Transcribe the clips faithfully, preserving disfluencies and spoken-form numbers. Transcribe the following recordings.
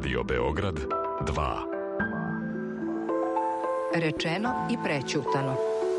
Radio Beograd dva. Rečeno i prećutano.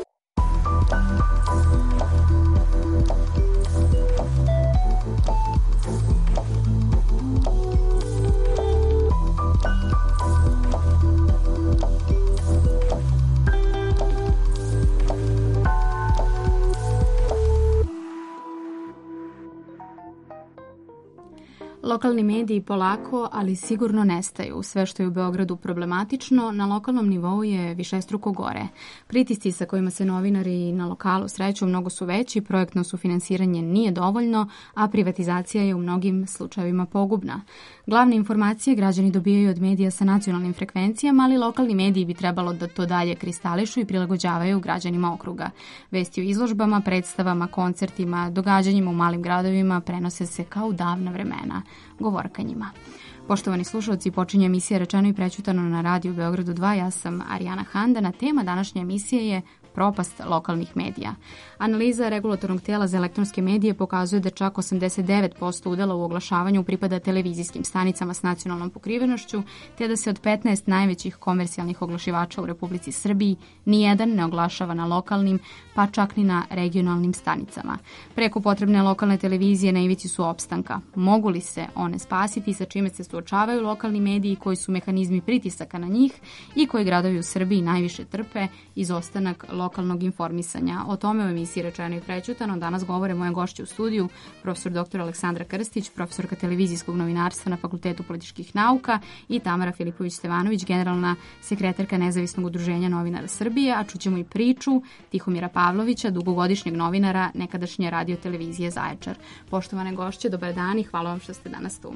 Lokalni mediji polako, ali sigurno nestaju. Sve što je u Beogradu problematično, na lokalnom nivou je višestruko gore. Pritisci sa kojima se novinari na lokalu sreću mnogo su veći, projektno sufinansiranje nije dovoljno, a privatizacija je u mnogim slučajevima pogubna. Glavne informacije građani dobijaju od medija sa nacionalnim frekvencijama, ali lokalni mediji bi trebalo da to dalje kristališu i prilagođavaju građanima okruga. Vesti o izložbama, predstavama, koncertima, događanjima u malim gradovima prenose se kao u davna vremena. Govorkanjima. Poštovani slušalci, počinje emisija Rečeno i prećutano na radiju Beogradu dva. Ja sam Arijana Handana. Tema današnje emisije je propast lokalnih medija. Analiza regulatornog tela za elektronske medije pokazuje da čak osamdeset devet posto udela u oglašavanju pripada televizijskim stanicama s nacionalnom pokrivenošću, te da se od petnaest najvećih komercijalnih oglašivača u Republici Srbiji nijedan ne oglašava na lokalnim, pa čak ni na regionalnim stanicama. Preko potrebne lokalne televizije na ivici su opstanka. Mogu li se one spasiti i sa čime se suočavaju lokalni mediji, koji su mehanizmi pritisaka na njih i koji gradovi u Srbiji najviše trpe, izostanak lokalnog informisanja? O tome u emisiji Rečeno i prećutano danas govore moje gošće u studiju, profesor doktor Aleksandra Krstić, profesorka televizijskog novinarstva na Fakultetu političkih nauka, i Tamara Filipović-Stevanović, generalna sekretarka Nezavisnog udruženja novinara Srbije, a čućemo i priču Tihomira Pavlovića, dugogodišnjeg novinara nekadašnje radio televizije Zaječar. Poštovane gošće, dobar dan i hvala vam što ste danas tu.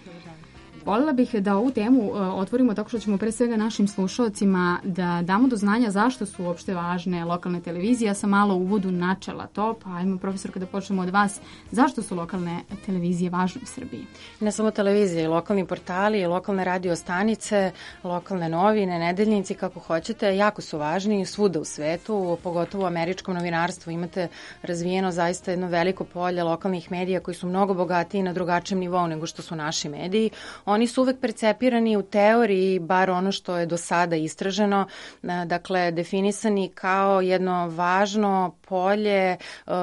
Voljela bih da ovu temu otvorimo tako što ćemo pre svega našim slušalcima da damo do znanja zašto su uopšte važne lokalne televizije. Ja sam malo u uvodu načela to, pa ajmo, profesorka, da počnemo od vas. Zašto su lokalne televizije važne u Srbiji? Ne samo televizije, lokalni portali, lokalne radio stanice, lokalne novine, nedeljnici, kako hoćete, jako su važni svuda u svetu, pogotovo u američkom novinarstvu. Imate razvijeno zaista jedno veliko polje lokalnih medija koji su mnogo bogatiji na drugačijem nivou nego što su naši mediji. Oni su uvek percepirani u teoriji, bar ono što je do sada istraženo, dakle definisani kao jedno važno polje,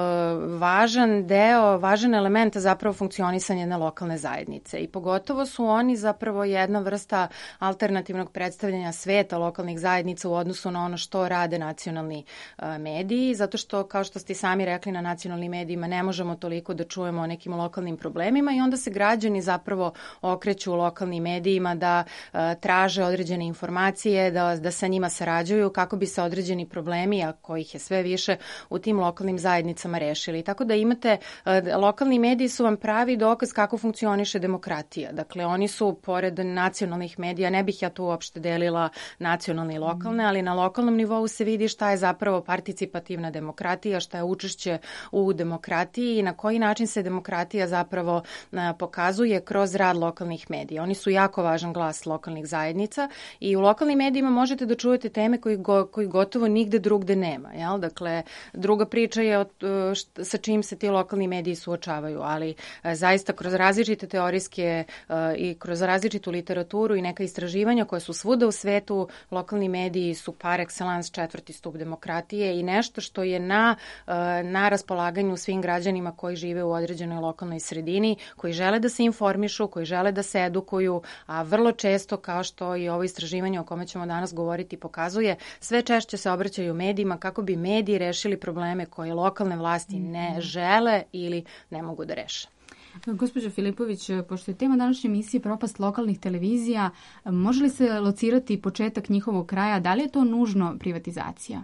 važan deo, važan element zapravo funkcionisanja jedne lokalne zajednice. I pogotovo su oni zapravo jedna vrsta alternativnog predstavljanja sveta lokalnih zajednica u odnosu na ono što rade nacionalni mediji, zato što, kao što ste sami rekli, na nacionalnim medijima ne možemo toliko da čujemo o nekim lokalnim problemima i onda se građani zapravo okreću u lokalnim medijima da uh, traže određene informacije, da, da sa njima sarađuju kako bi se određeni problemi, a kojih je sve više, u tim lokalnim zajednicama rešili. Tako da imate, uh, lokalni mediji su vam pravi dokaz kako funkcioniše demokratija. Dakle, oni su, pored nacionalnih medija, ne bih ja tu uopšte delila nacionalne i lokalne, ali na lokalnom nivou se vidi šta je zapravo participativna demokratija, šta je učešće u demokratiji i na koji način se demokratija zapravo uh, pokazuje kroz rad lokalnih medija. Oni su jako važan glas lokalnih zajednica i u lokalnim medijima možete da čujete teme koji, go, koji gotovo nigde drugde nema. Jel? Dakle, druga priča je od, št, sa čim se ti lokalni mediji suočavaju, ali e, zaista kroz različite teorijske e, i kroz različitu literaturu i neka istraživanja koja su svuda u svetu, lokalni mediji su par excellence četvrti stup demokratije i nešto što je na, e, na raspolaganju svim građanima koji žive u određenoj lokalnoj sredini, koji žele da se informišu, koji žele da se edukuju, a vrlo često, kao što i ovo istraživanje o kome ćemo danas govoriti pokazuje, sve češće se obraćaju medijima kako bi mediji rešili probleme koje lokalne vlasti ne žele ili ne mogu da reše. Gospođo Filipović, pošto je tema današnje emisije propast lokalnih televizija, može li se locirati početak njihovog kraja? Da li je to nužno privatizacija?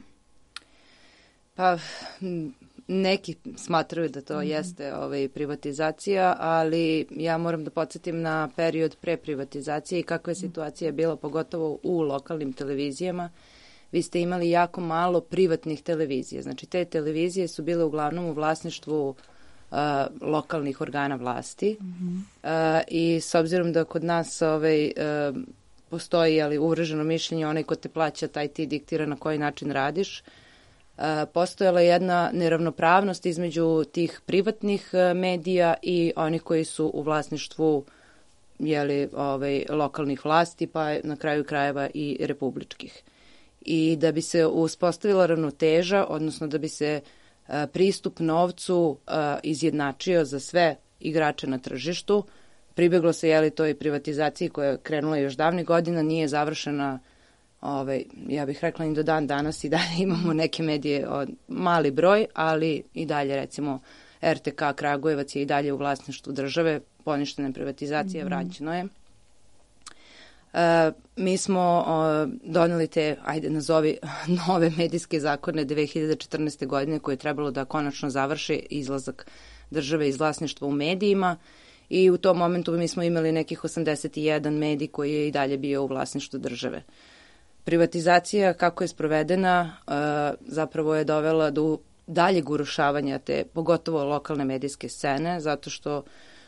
Pa... Neki smatraju da to mm-hmm. jeste ovaj, privatizacija, ali ja moram da podsjetim na period pre privatizacije i kakva je situacija bila, pogotovo u lokalnim televizijama. Vi ste imali jako malo privatnih televizija. Znači, te televizije su bile uglavnom u vlasništvu uh, lokalnih organa vlasti mm-hmm. uh, i s obzirom da kod nas ovaj, uh, postoji ali, uvrženo mišljenje, onaj ko te plaća, taj ti diktira na koji način radiš, postojala jedna neravnopravnost između tih privatnih medija i onih koji su u vlasništvu jeli, ovaj, lokalnih vlasti, pa na kraju krajeva i republičkih. I da bi se uspostavila ravnoteža, odnosno da bi se a, pristup novcu a, izjednačio za sve igrače na tržištu, pribeglo se jeli, toj privatizaciji koja je krenula još davnih godina, nije završena, ovaj, ja bih rekla, i do dan danas i dalje imamo neke medije od mali broj, ali i dalje recimo R T K Kragujevac je i dalje u vlasništvu države, poništena privatizacija, mm-hmm. vraćeno je. E, mi smo o, doneli te, ajde nazovi, nove medijske zakone dve hiljade četrnaeste. godine koje je trebalo da konačno završi izlazak države iz vlasništva u medijima i u tom momentu mi smo imali nekih osamdeset jedan medij koji je i dalje bio u vlasništvu države. Privatizacija kako je sprovedena e, zapravo je dovela do daljeg urušavanja te, pogotovo lokalne medijske scene, zato što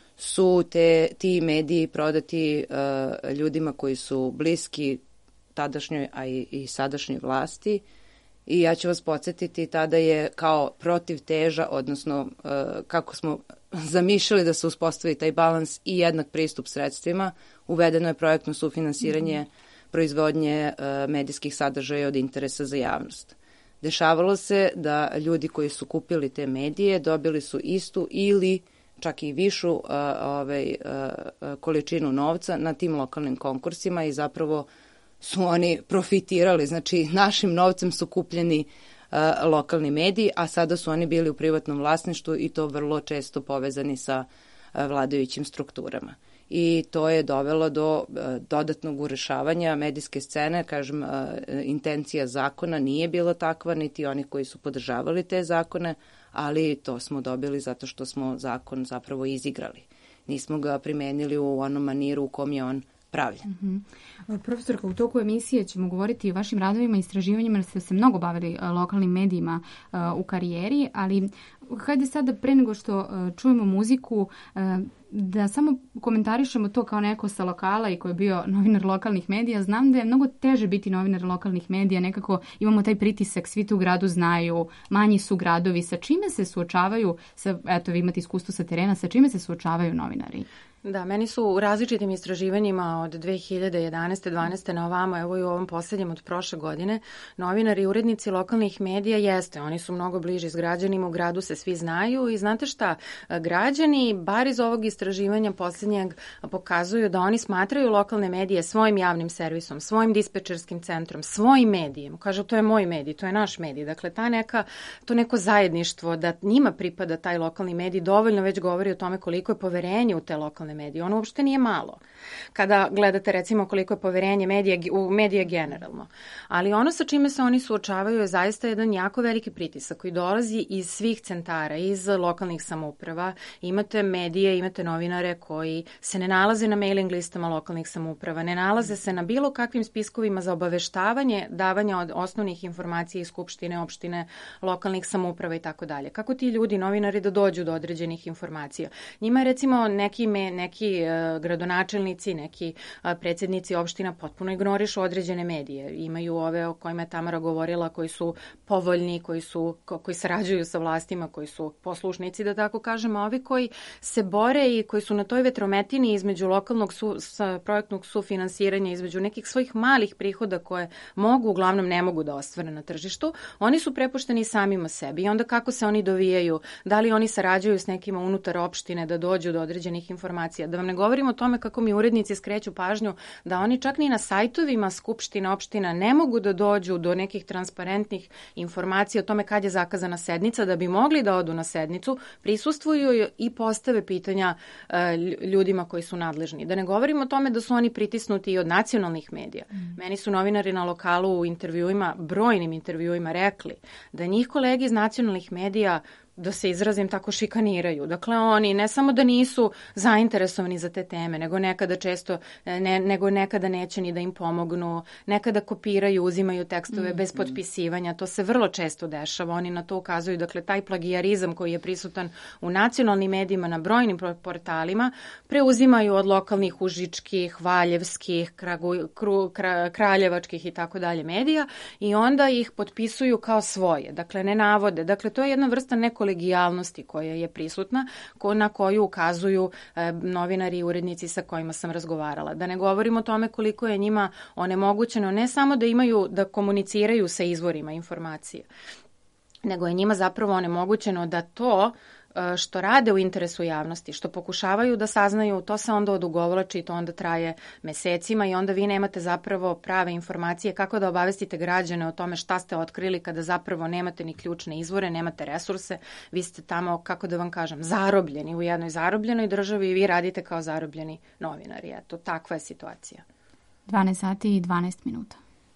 su te, ti mediji prodati uh, ljudima koji su bliski tadašnjoj, a i, i sadašnjoj vlasti. I ja ću vas podsjetiti, tada je kao protiv teža, odnosno uh, kako smo zamišljali da se uspostavi taj balans i jednak pristup sredstvima, uvedeno je projektno sufinansiranje mm-hmm. proizvodnje uh, medijskih sadržaja od interesa za javnost. Dešavalo se da ljudi koji su kupili te medije dobili su istu ili čak i višu uh, ovaj, uh, količinu novca na tim lokalnim konkursima i zapravo su oni profitirali, znači našim novcem su kupljeni uh, lokalni mediji, a sada su oni bili u privatnom vlasništvu i to vrlo često povezani sa uh, vladajućim strukturama. I to je dovelo do uh, dodatnog urušavanja medijske scene, kažem, uh, intencija zakona nije bila takva, niti oni koji su podržavali te zakone, ali to smo dobili zato što smo zakon zapravo izigrali. Nismo ga primenili u onom maniru u kom je on pravljen. Mm-hmm. Profesorka, u toku emisije ćemo govoriti o vašim radovima i istraživanjima, jer ste se mnogo bavili uh, lokalnim medijima uh, u karijeri, ali hajde sada pre nego što uh, čujemo muziku, uh, da samo komentarišemo to kao neko sa lokala i ko je bio novinar lokalnih medija. Znam da je mnogo teže biti novinar lokalnih medija, nekako imamo taj pritisak, svi tu u gradu znaju, manji su gradovi, sa čime se suočavaju, sa, eto vi imate iskustvo sa terena, sa čime se suočavaju novinari? Da, meni su u različitim istraživanjima od dve hiljade jedanaeste. dvanaeste. na ovamo, evo i u ovom posljednjem od prošle godine, novinari i urednici lokalnih medija jeste, oni su mnogo bliži s građanima, u gradu se svi znaju i znate šta, građani, bar iz ovog istraživanja posljednjeg, pokazuju da oni smatraju lokalne medije svojim javnim servisom, svojim dispečerskim centrom, svojim medijem. Kažu, to je moj medij, to je naš medij. Dakle, ta neka, to neko zajedništvo da njima pripada taj lokalni medij dovoljno već govori o tome koliko je poverenje u te lokalne medije. Ono uopšte nije malo. Kada gledate recimo koliko je poverenje medija, u medije generalno. Ali ono sa čime se oni suočavaju je zaista jedan jako veliki pritisak koji dolazi iz svih centara, iz lokalnih samouprava. Imate medije, imate novinare koji se ne nalaze na mailing listama lokalnih samouprava, ne nalaze se na bilo kakvim spiskovima za obaveštavanje, davanja od osnovnih informacija iz skupštine, opštine, lokalnih samouprava i tako dalje. Kako ti ljudi, novinari, da dođu do određenih informacija? Njima je recimo neki, me, neki uh, gradonačelnici, neki uh, predsjednici opština potpuno ignorišu određene medije. Imaju ove o kojima je Tamara govorila, koji su povoljni, koji su ko, koji sarađuju sa vlastima, koji su poslušnici, da tako kažemo, a ovi koji se bore i koji su na toj vetrometini između lokalnog su, sa projektnog sufinansiranja, između nekih svojih malih prihoda koje mogu, uglavnom ne mogu da ostvare na tržištu, oni su prepušteni samima sebi. I onda kako se oni dovijaju, da li oni sarađuju s nekima unutar opštine da dođu do određenih informacija. Da vam ne govorim o tome kako mi urednici skreću pažnju da oni čak ni na sajtovima skupština, opština ne mogu da dođu do nekih transparentnih informacija o tome kad je zakazana sednica, da bi mogli da odu na sednicu, prisustvuju i postave pitanja e, ljudima koji su nadležni. Da ne govorim o tome da su oni pritisnuti i od nacionalnih medija. Mm. Meni su novinari na lokalu u intervjuima, brojnim intervjuima rekli da njih kolege iz nacionalnih medija, da se izrazim tako, šikaniraju. Dakle, oni ne samo da nisu zainteresovani za te teme, nego nekada često, ne, nego nekada neće ni da im pomognu, nekada kopiraju, uzimaju tekstove mm. bez potpisivanja. To se vrlo često dešava. Oni na to ukazuju. Dakle, taj plagijarizam koji je prisutan u nacionalnim medijima, na brojnim portalima, preuzimaju od lokalnih užičkih, valjevskih, kragu, kru, kra, kraljevačkih i tako dalje medija i onda ih potpisuju kao svoje. Dakle, ne navode. Dakle, to je jedna vrsta neko kolegijalnosti koja je prisutna, ko, na koju ukazuju e, novinari i urednici sa kojima sam razgovarala. Da ne govorim o tome koliko je njima onemogućeno ne samo da imaju, da komuniciraju sa izvorima informacije, nego je njima zapravo onemogućeno da to što rade u interesu javnosti, što pokušavaju da saznaju, to se onda odugovlači i to onda traje mesecima i onda vi nemate zapravo prave informacije kako da obavestite građane o tome šta ste otkrili kada zapravo nemate ni ključne izvore, nemate resurse, vi ste tamo, kako da vam kažem, zarobljeni u jednoj zarobljenoj državi i vi radite kao zarobljeni novinari. Eto, takva je situacija. dvanaest sati i dvanaest minuta.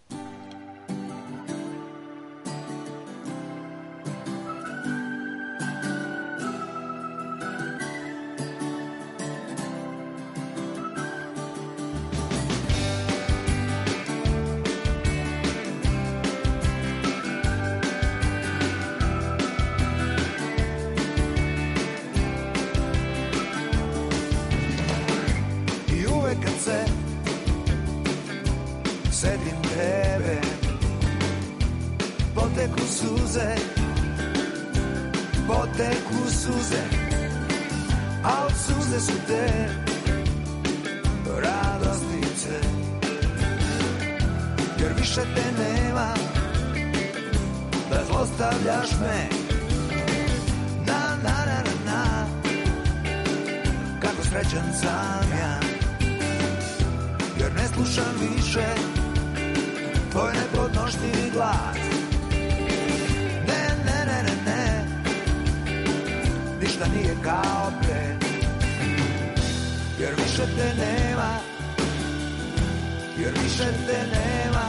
Sedim tebe, poteku suze, poteku suze, a od suze su te radosnice, jer više te nema, da zlostavljaš me, na na na na na, kako srećan sam ja, jer ne slušam više tvoj nepodnošljivi glas. Ne, ne, ne, ne, ne, ništa nije kao pre, jer više te nema, jer više te nema.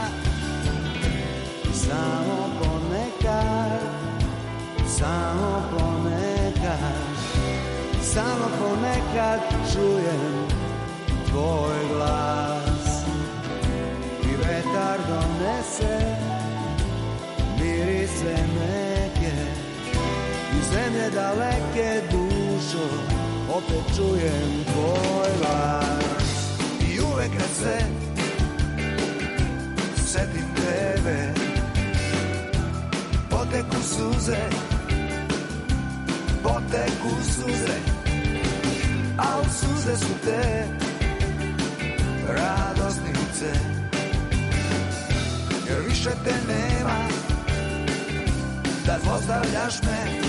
Samo ponekad, samo ponekad, samo ponekad čujem tvoj glas i vetar donese mirise neke i zemlje daleke, dušo, opet čujem tvoj glas. I uvek kad se setim tebe, poteku suze, poteku suze, a u suze su te radosnice, jer više te nema, da zlostavljaš me.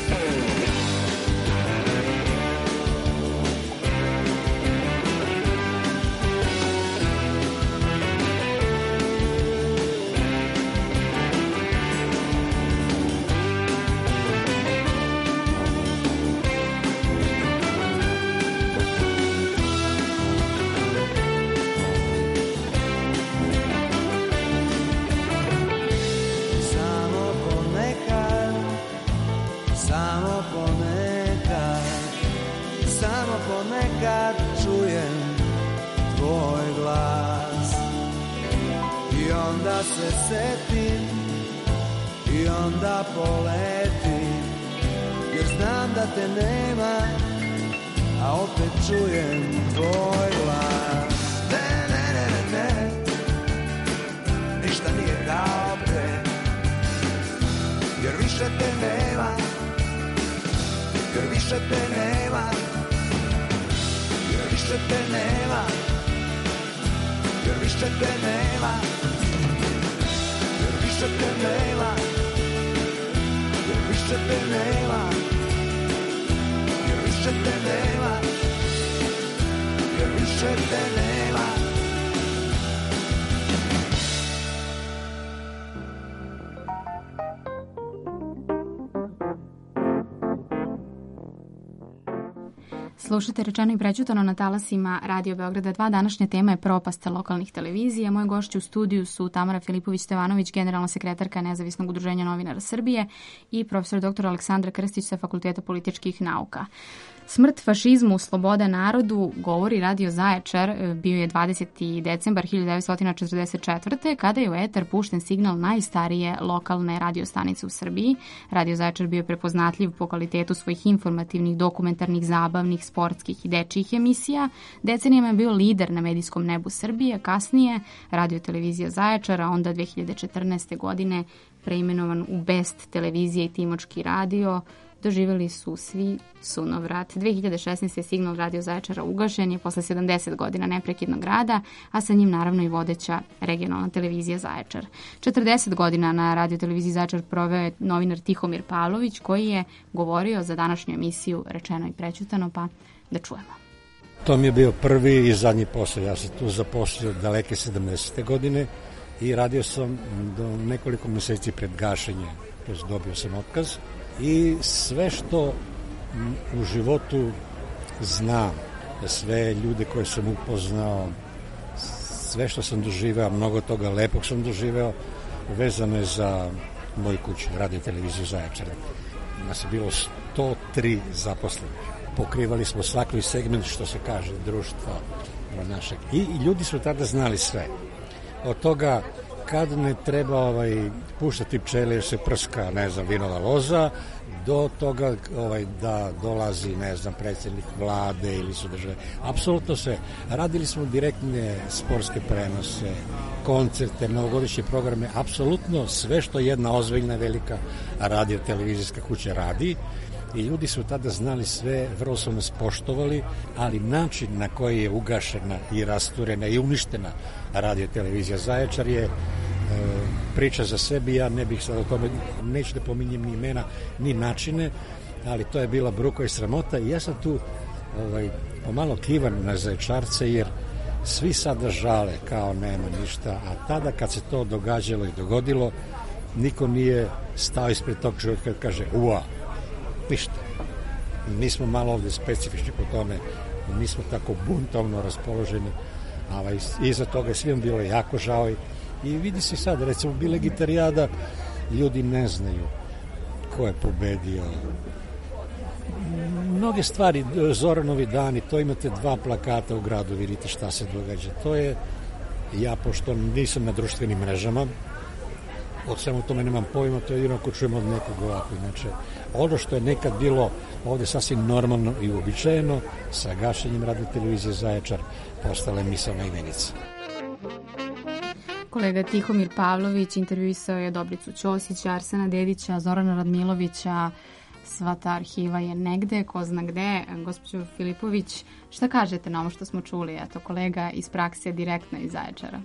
Ponekad čujem tvoj glas i onda se setim i onda poletim, jer znam da te nema, a opet čujem tvoj glas. Ne, ne, ne, ne, ne, ništa nije kao pre, jer više te nema, jer više te nema, više te nema, jer više te nema, jer više te nema, jer više te nema, jer više te nema, jer više te nema. Slušajte Rečeno i prećutano na talasima Radio Beograda dva. Današnja tema je propast lokalnih televizija. Moji gošći u studiju su Tamara Filipović-Stevanović, generalna sekretarka Nezavisnog udruženja novinara Srbije, i profesor doktor Aleksandra Krstić sa Fakulteta političkih nauka. Smrt fašizmu, sloboda narodu, govori Radio Zaječar. Bio je dvadeseti decembar hiljadu devetsto četrdeset četvrte. kada je u etar pušten signal najstarije lokalne radio stanice u Srbiji. Radio Zaječar bio je prepoznatljiv po kvalitetu svojih informativnih, dokumentarnih, zabavnih, sportskih i dečijih emisija. Decenijama je bio lider na medijskom nebu Srbije. Kasnije Radio televizija Zaječar, a onda dve hiljade četrnaeste. godine preimenovan u Best televizija i Timočki radio, doživjeli su svi sunovrat. dve hiljade šesnaeste. signal Radio Zaječara ugašen je posle sedamdeset godina neprekidnog rada, a sa njim naravno i vodeća regionalna televizija Zaječar. četrdeset godina na Radio televiziji Zaječar proveo je novinar Tihomir Pavlović, koji je govorio za današnju emisiju Rečeno i prećutano, pa da čujemo. To mi je bio prvi i zadnji posao. Ja sam tu zaposlio daleke sedamdesete godine i radio sam do nekoliko mjeseci pred gašenje, to jest dobio sam otkaz. I sve što u životu znam, sve ljude koje sam upoznao, sve što sam doživeo, mnogo toga lepog sam doživeo, vezano je za moju kuću, Radio televiziju Zaječar. Nas je bilo sto tri zaposlenih. Pokrivali smo svaki segment, što se kaže, društva našeg. I, i ljudi su tada znali sve. Od toga kad ne treba ovaj, puštati pčele jer se prska, ne znam, vinova loza, do toga ovaj, da dolazi, ne znam, predsjednik vlade ili su države. Apsolutno sve. Radili smo direktne sportske prenose, koncerte, novogodišnje programe, apsolutno sve što jedna ozbiljna velika radio televizijska kuća radi. I ljudi su tada znali sve, vrlo su nas poštovali, ali način na koji je ugašena i rasturena i uništena radio televizija Zaječar je e, priča za sebi. Ja ne bih sad o tome, neću da pominjem ni imena, ni načine, ali to je bila bruka i sramota i ja sam tu ovaj, pomalo kivan na Zaječarce jer svi sada žale kao nema ništa, a tada kad se to događalo i dogodilo, niko nije stao ispred tog čovjeka kad kaže ua, ništa. Mi smo malo ovdje specifični po tome, nismo tako buntovno raspoloženi, ali iza toga je svim bilo jako žao i vidi se sad, recimo bile gitarijada, ljudi ne znaju ko je pobedio. Mnoge stvari, Zoranovi dani, to imate dva plakata u gradu, vidite šta se događa. To je, ja pošto nisam na društvenim mrežama, od svemu tome nemam pojma, to je jedino ako čujem od nekog ovako. Inače, ono što je nekad bilo ovdje sasvim normalno i uobičajeno, sa gašenjem Radio televizije Zaječar postala misaona imenica. Kolega Tihomir Pavlović intervjuisao je Dobricu Ćosića, Arsena Dedića, Zorana Radmilovića, sva ta arhiva je negde, ko zna gde. Gospođo Filipović, šta kažete na ovo što smo čuli, eto, kolega iz prakse direktno iz Zaječara?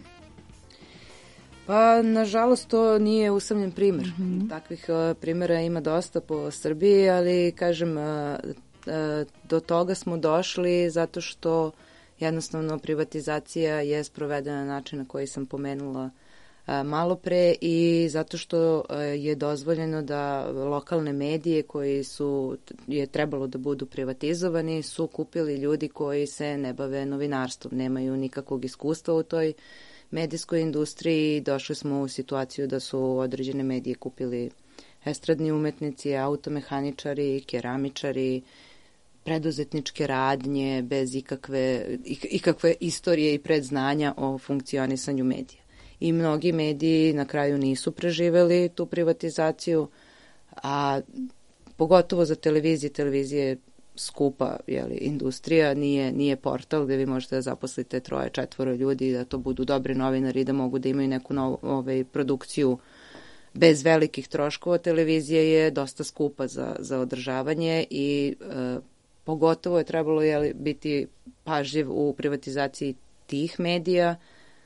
Pa, nažalost, to nije usamljen primjer. Mm-hmm. Takvih uh, primjera ima dosta po Srbiji, ali, kažem, uh, uh, do toga smo došli zato što jednostavno privatizacija je sprovedena na način na koji sam pomenula uh, malo pre i zato što uh, je dozvoljeno da lokalne medije koji su, je trebalo da budu privatizovani, su kupili ljudi koji se ne bave novinarstvom, nemaju nikakvog iskustva u toj medijskoj industriji. Došli smo u situaciju da su određene medije kupili estradni umetnici, automehaničari, keramičari, preduzetničke radnje bez ikakve, ikakve istorije i predznanja o funkcionisanju medija. I mnogi mediji na kraju nisu preživeli tu privatizaciju, a pogotovo za televizije, televizije skupa, jeli, industrija, nije, nije portal gde vi možete da zaposlite troje, četvoro ljudi, da to budu dobri novinari, da mogu da imaju neku novu ovaj, produkciju bez velikih troškova. Televizija je dosta skupa za, za održavanje i e, pogotovo je trebalo jeli, biti pažljiv u privatizaciji tih medija,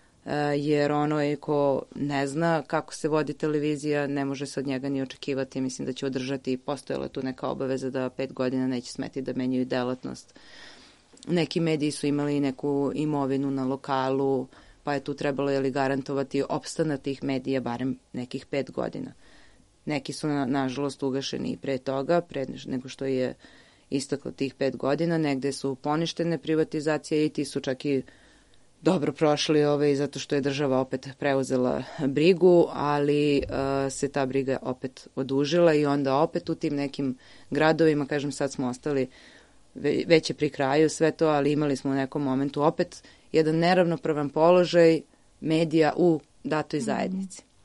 jer ono je ko ne zna kako se vodi televizija, ne može se od njega ni očekivati. Mislim da će održati, postojala tu neka obaveza da pet godina neće smeti da menjaju delatnost. Neki mediji su imali neku imovinu na lokalu, pa je tu trebalo jeli, garantovati opstanak tih medija barem nekih pet godina. Neki su, na, nažalost, ugašeni i pre toga, pre nego što je istaklo tih pet godina. Negde su poništene privatizacije i ti su čak i dobro prošli ovaj, zato što je država opet preuzela brigu, ali uh, se ta briga opet odužila i onda opet u tim nekim gradovima, kažem sad smo ostali ve, već je pri kraju sve to, ali imali smo u nekom momentu opet jedan neravnopravan položaj medija u datoj zajednici.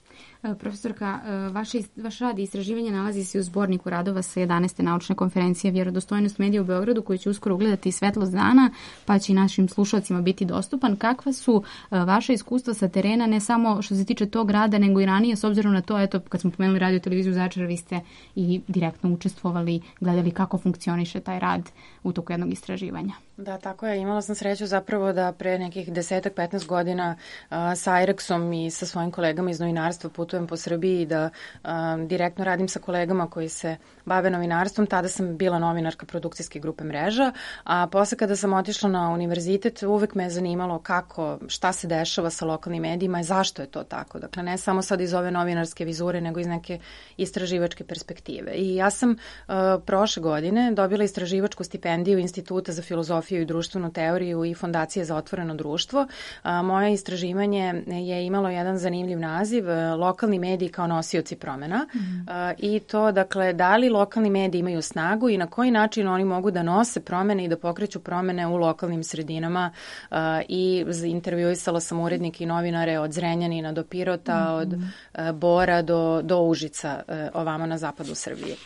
Profesorka, vaš, vaš rad i istraživanje nalazi se u zborniku radova sa jedanaeste naučne konferencije Vjerodostojnost medija u Beogradu, koji će uskoro ugledati svetlost dana, pa će i našim slušalcima biti dostupan. Kakva su vaša iskustva sa terena, ne samo što se tiče tog rada, nego i ranije, s obzirom na to, eto, kad smo pomenuli radio televiziju Zaječar, vi ste i direktno učestvovali, gledali kako funkcioniše taj rad u toku jednog istraživanja. Da, tako je. Imala sam sreću zapravo da pre nekih desetak, petnaest godina a, sa Airexom i sa svojim kolegama iz novinarstva putujem po Srbiji i da a, direktno radim sa kolegama koji se bave novinarstvom. Tada sam bila novinarka produkcijske grupe Mreža, a posle kada sam otišla na univerzitet, uvek me je zanimalo kako, šta se dešava sa lokalnim medijima i zašto je to tako. Dakle, ne samo sad iz ove novinarske vizure, nego iz neke istraživačke perspektive. I ja sam a, prošle godine dobila istraživačku stipendiju Instituta za filozofiju i društvenu teoriju i Fondacije za otvoreno društvo. A, moje istraživanje je imalo jedan zanimljiv naziv, lokalni mediji kao nosioci promena. Mm. A, i to, dakle, da li lokalni mediji imaju snagu i na koji način oni mogu da nose promene i da pokreću promene u lokalnim sredinama. A, i intervjuisala sam urednike i novinare od Zrenjanina do Pirota, mm. od a, Bora do, do Užica, a, ovamo na zapadu Srbije.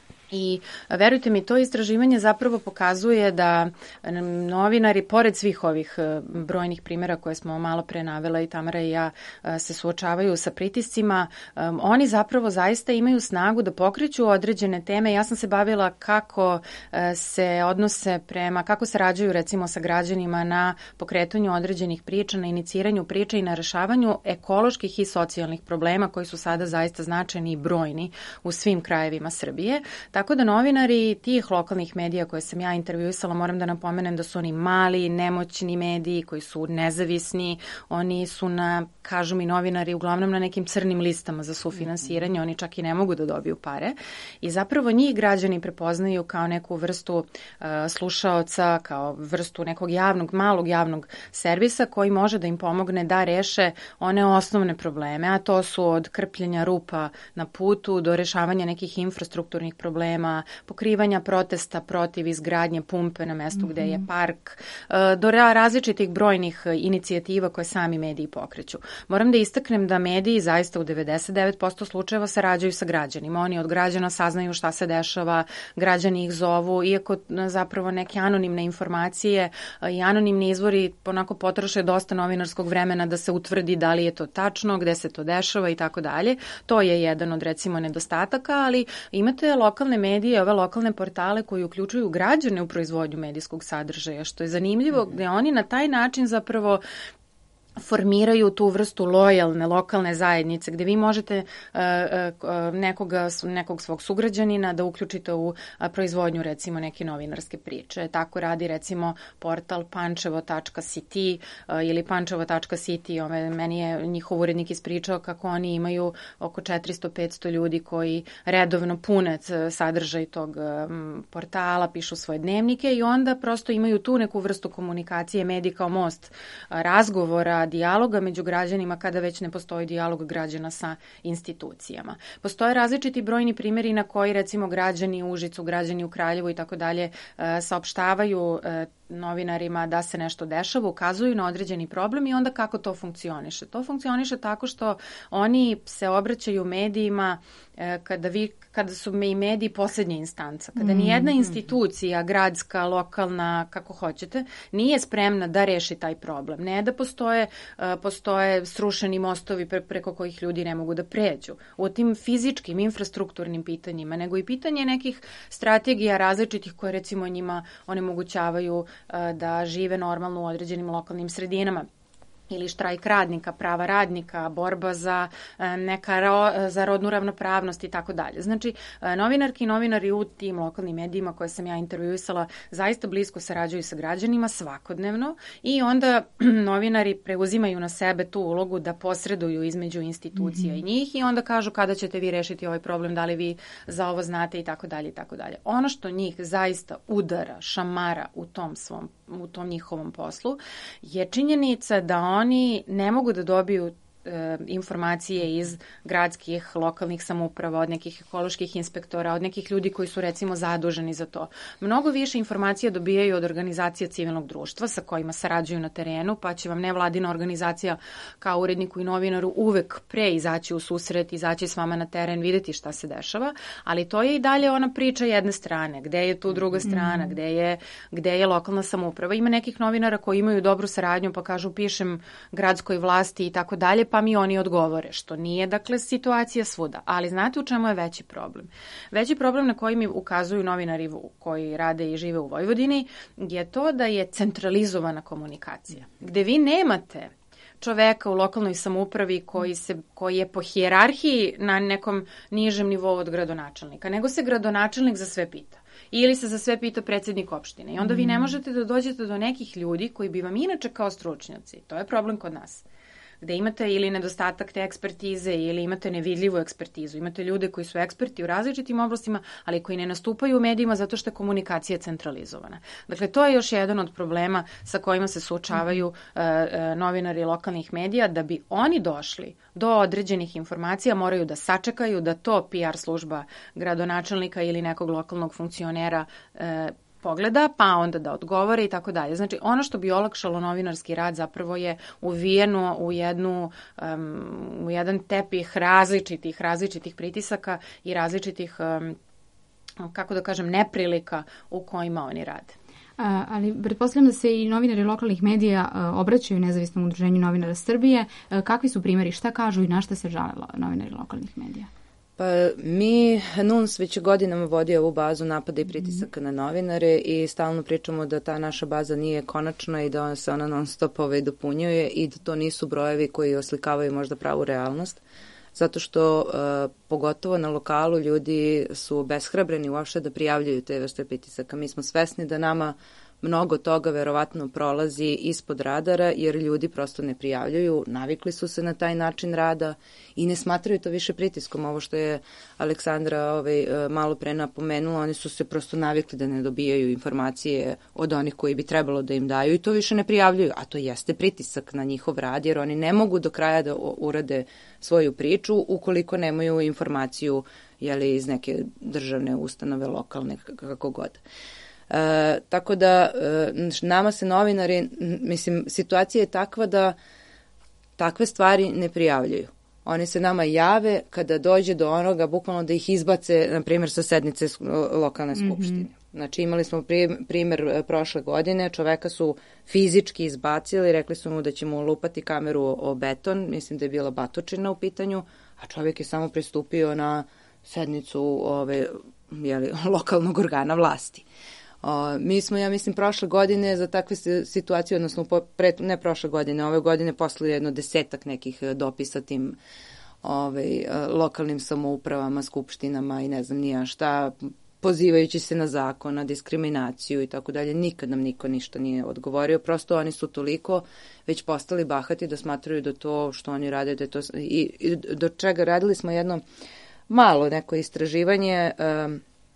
I verujte mi, to istraživanje zapravo pokazuje da novinari, pored svih ovih brojnih primjera koje smo malo pre navela i Tamara i ja se suočavaju sa pritiscima, oni zapravo zaista imaju snagu da pokreću određene teme. Ja sam se bavila kako se odnose prema, kako sarađuju recimo sa građanima na pokretanju određenih priča, na iniciranju priča i na rešavanju ekoloških i socijalnih problema koji su sada zaista značajni i brojni u svim krajevima Srbije. Tako da novinari tih lokalnih medija koje sam ja intervjuisala, moram da napomenem da su oni mali, nemoćni mediji koji su nezavisni, oni su na, kažu mi novinari, uglavnom na nekim crnim listama za sufinansiranje, oni čak i ne mogu da dobiju pare i zapravo njih građani prepoznaju kao neku vrstu uh, slušaoca, kao vrstu nekog javnog, malog javnog servisa koji može da im pomogne da reše one osnovne probleme, a to su od krpljenja rupa na putu do rešavanja nekih infrastrukturnih problema, pokrivanja protesta protiv izgradnje pumpe na mestu mm-hmm. gde je park, do različitih brojnih inicijativa koje sami mediji pokreću. Moram da istaknem da mediji zaista u devedeset devet posto slučajeva sarađuju sa građanima. Oni od građana saznaju šta se dešava, građani ih zovu, iako zapravo neke anonimne informacije i anonimni izvori onako potroše dosta novinarskog vremena da se utvrdi da li je to tačno, gde se to dešava i tako dalje. To je jedan od recimo nedostataka, ali imate lokalne medije, ove lokalne portale koji uključuju građane u proizvodnju medijskog sadržaja, što je zanimljivo, gde oni na taj način zapravo formiraju tu vrstu lojalne lokalne zajednice gde vi možete uh, uh, nekoga, nekog svog sugrađanina da uključite u uh, proizvodnju recimo neke novinarske priče. Tako radi recimo portal pančevo tačka city uh, ili pančevo tačka city. Ome, meni je njihov urednik ispričao kako oni imaju oko četiristo do petsto ljudi koji redovno pune sadržaj tog um, portala, pišu svoje dnevnike i onda prosto imaju tu neku vrstu komunikacije, medij kao most uh, razgovora, dijaloga među građanima kada već ne postoji dijalog građana sa institucijama. Postoje različiti brojni primjeri na koji recimo građani u Užicu, građani u Kraljevu i tako dalje saopštavaju novinarima da se nešto dešava, ukazuju na određeni problem i onda kako to funkcioniše. To funkcioniše tako što oni se obraćaju medijima kada, vi, kada su i mediji poslednja instanca, kada ni jedna institucija, gradska, lokalna, kako hoćete, nije spremna da reši taj problem. Ne da postoje, postoje srušeni mostovi pre, preko kojih ljudi ne mogu da pređu. U tim fizičkim, infrastrukturnim pitanjima, nego i pitanje nekih strategija različitih koje recimo njima onemogućavaju da žive normalno u određenim lokalnim sredinama. Ili štrajk radnika, prava radnika, borba za neka ro, za rodnu ravnopravnost i tako dalje. Znači, novinarki i novinari u tim lokalnim medijima koje sam ja intervjuisala zaista blisko sarađuju sa građanima svakodnevno i onda novinari preuzimaju na sebe tu ulogu da posreduju između institucija mm-hmm. i njih i onda kažu kada ćete vi rešiti ovaj problem, da li vi za ovo znate i tako dalje i tako dalje. Ono što njih zaista udara, šamara u tom svom, u tom njihovom poslu je činjenica da oni ne mogu da dobiju e, informacije iz gradskih, lokalnih samouprava, od nekih ekoloških inspektora, od nekih ljudi koji su recimo zaduženi za to. Mnogo više informacija dobijaju od organizacija civilnog društva sa kojima sarađuju na terenu, pa će vam nevladina organizacija kao uredniku i novinaru uvek pre izaći u susret, izaći s vama na teren, videti šta se dešava, ali to je i dalje ona priča jedne strane, gde je tu druga strana, gde je, gde je lokalna samouprava. Ima nekih novinara koji imaju dobru saradnju pa kažu pišem gradskoj vlasti i tako dalje, pa mi oni odgovore, što nije dakle situacija svuda. Ali znate u čemu je veći problem? Veći problem na koji mi ukazuju novinari koji rade i žive u Vojvodini je to da je centralizovana komunikacija, gde vi nemate čoveka u lokalnoj samoupravi koji, se, koji je po hijerarhiji na nekom nižem nivou od gradonačelnika, nego se gradonačelnik za sve pita. Ili se za sve pita predsjednik opštine. I onda vi ne možete da dođete do nekih ljudi koji bi vam inače kao stručnjaci. To je problem kod nas. Gde imate ili nedostatak te ekspertize ili imate nevidljivu ekspertizu. Imate ljude koji su eksperti u različitim oblastima, ali koji ne nastupaju u medijima zato što je komunikacija centralizovana. Dakle, to je još jedan od problema sa kojima se suočavaju uh, uh, novinari lokalnih medija. Da bi oni došli do određenih informacija, moraju da sačekaju da to P R služba gradonačelnika ili nekog lokalnog funkcionera uh, pogleda, pa onda da odgovore i tako dalje. Znači, ono što bi olakšalo novinarski rad zapravo je uvijeno u jednu, um, u jedan tepih različitih, različitih pritisaka i različitih, um, kako da kažem, neprilika u kojima oni rade. A, ali pretpostavljam da se i novinari lokalnih medija a, obraćaju nezavisnom udruženju novinara Srbije. A, kakvi su primjeri, šta kažu i na šta se žale novinari lokalnih medija? Pa mi, N U N S već godinama vodi ovu bazu napada i pritisaka na novinare i stalno pričamo da ta naša baza nije konačna i da se ona non stop ovaj dopunjuje i da to nisu brojevi koji oslikavaju možda pravu realnost. Zato što uh, pogotovo na lokalu ljudi su beshrabreni uopšte da prijavljaju te vrste pritisaka. Mi smo svesni da nama mnogo toga verovatno prolazi ispod radara jer ljudi prosto ne prijavljuju, navikli su se na taj način rada i ne smatraju to više pritiskom. Ovo što je Aleksandra ovaj, malo pre napomenula, oni su se prosto navikli da ne dobijaju informacije od onih koji bi trebalo da im daju i to više ne prijavljuju, a to jeste pritisak na njihov rad jer oni ne mogu do kraja da urade svoju priču ukoliko nemaju informaciju jeli, iz neke državne ustanove, lokalne, kako god. E, tako da e, nama se novinari, mislim, situacija je takva da takve stvari ne prijavljuju. Oni se nama jave kada dođe do onoga, bukvalno da ih izbace, na primjer, sa sednice lokalne skupštine. Mm-hmm. Znači, imali smo primjer prošle godine, čoveka su fizički izbacili, rekli su mu da će mu lupati kameru o beton, mislim da je bila batočina u pitanju, a čovjek je samo pristupio na sednicu ove, jeli, lokalnog organa vlasti. O, mi smo, ja mislim, prošle godine za takve situacije, odnosno pre, ne prošle godine, ove godine poslali jedno desetak nekih dopisa tim ovaj, lokalnim samoupravama, skupštinama i ne znam nija šta, pozivajući se na zakon, na diskriminaciju i tako dalje. Nikad nam niko ništa nije odgovorio. Prosto oni su toliko već postali bahati da smatraju da to što oni rade, da je to... I, i do čega radili smo jedno malo neko istraživanje... Um,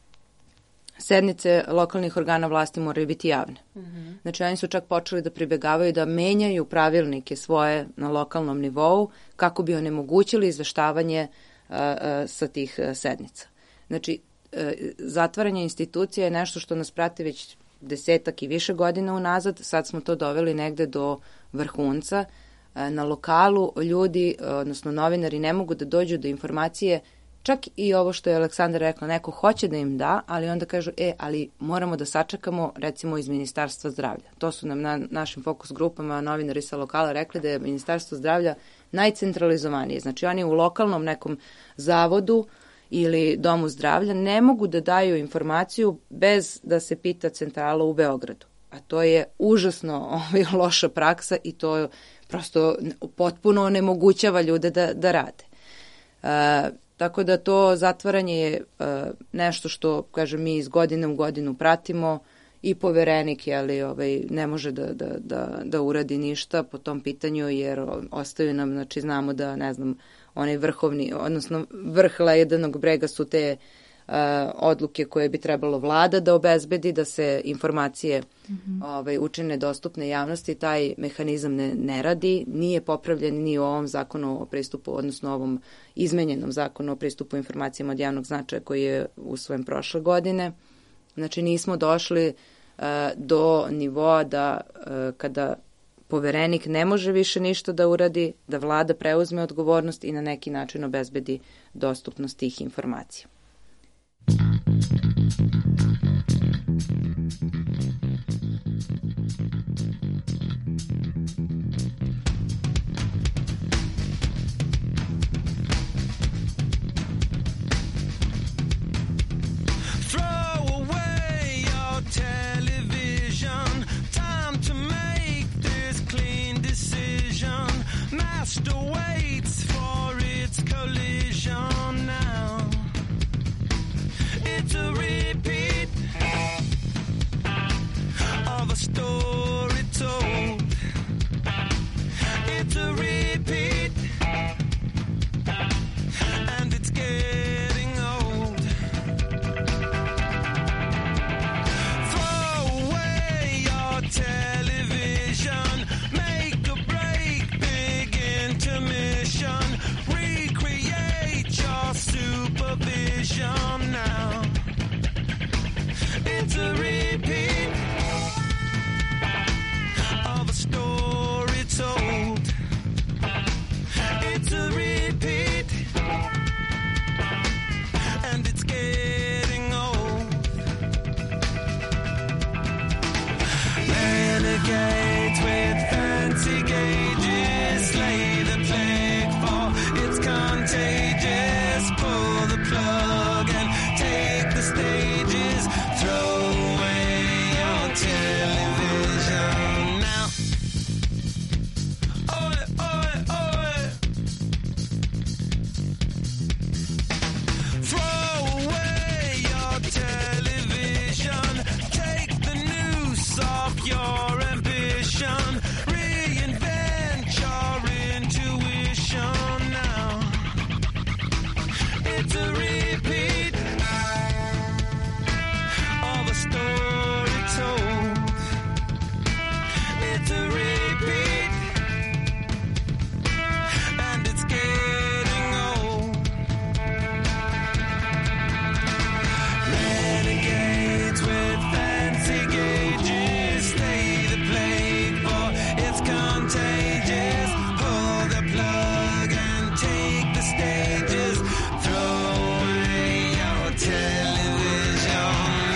sednice lokalnih organa vlasti moraju biti javne. Mm-hmm. Znači, oni su čak počeli da pribegavaju da menjaju pravilnike svoje na lokalnom nivou kako bi onemogućili izveštavanje uh, uh, sa tih uh, sednica. Znači, uh, zatvaranje institucija je nešto što nas prati već desetak i više godina unazad. Sad smo to doveli negde do vrhunca. Uh, na lokalu ljudi, uh, odnosno novinari, ne mogu da dođu do informacije. Čak i ovo što je Aleksandar rekla, neko hoće da im da, ali onda kažu, e, ali moramo da sačekamo, recimo, iz Ministarstva zdravlja. To su nam na našim fokus grupama novinari sa lokala rekli da je Ministarstvo zdravlja najcentralizovanije. Znači, oni u lokalnom nekom zavodu ili domu zdravlja ne mogu da daju informaciju bez da se pita centrala u Beogradu. A to je užasno ovaj, loša praksa i to prosto potpuno onemogućava ljude da, da rade. Uh, Tako da to zatvaranje je uh, nešto što, kažem, mi iz godine u godinu pratimo i poverenik, ali ovaj, ne može da, da, da, da uradi ništa po tom pitanju, jer ostaju nam, znači znamo da, ne znam, onaj vrhovni, odnosno vrh ledenog brega su te odluke koje bi trebalo vlada da obezbedi, da se informacije mm-hmm. ovaj, učine dostupne javnosti, taj mehanizam ne, ne radi, nije popravljen ni u ovom zakonu o pristupu, odnosno ovom izmenjenom zakonu o pristupu informacijama od javnog značaja koji je usvojen prošle godine. Znači nismo došli uh, do nivoa da uh, kada poverenik ne može više ništa da uradi, da vlada preuzme odgovornost i na neki način obezbedi dostupnost tih informacija. Waits for its collision now. It's a repeat of a story told. It's a repeat, and it's getting old. Throw away your television, make a break, big intermission, recreate your supervision now. It's a repeat of a story told. It's a repeat, and it's getting old. Renegades with fancy gauges, slay the plague for it's contagious. Pull the plug and take the stages. Throw away your television now. Oi, oi, oi. Throw away your television. Take the noose off your ambition. Reinvent your intuition now. It's a repeat of a story told. It's a repeat, and it's getting old. Renegades with fancy gauges, slay the plague for it's contagious. Pull the plug and take the stages. Throw away your television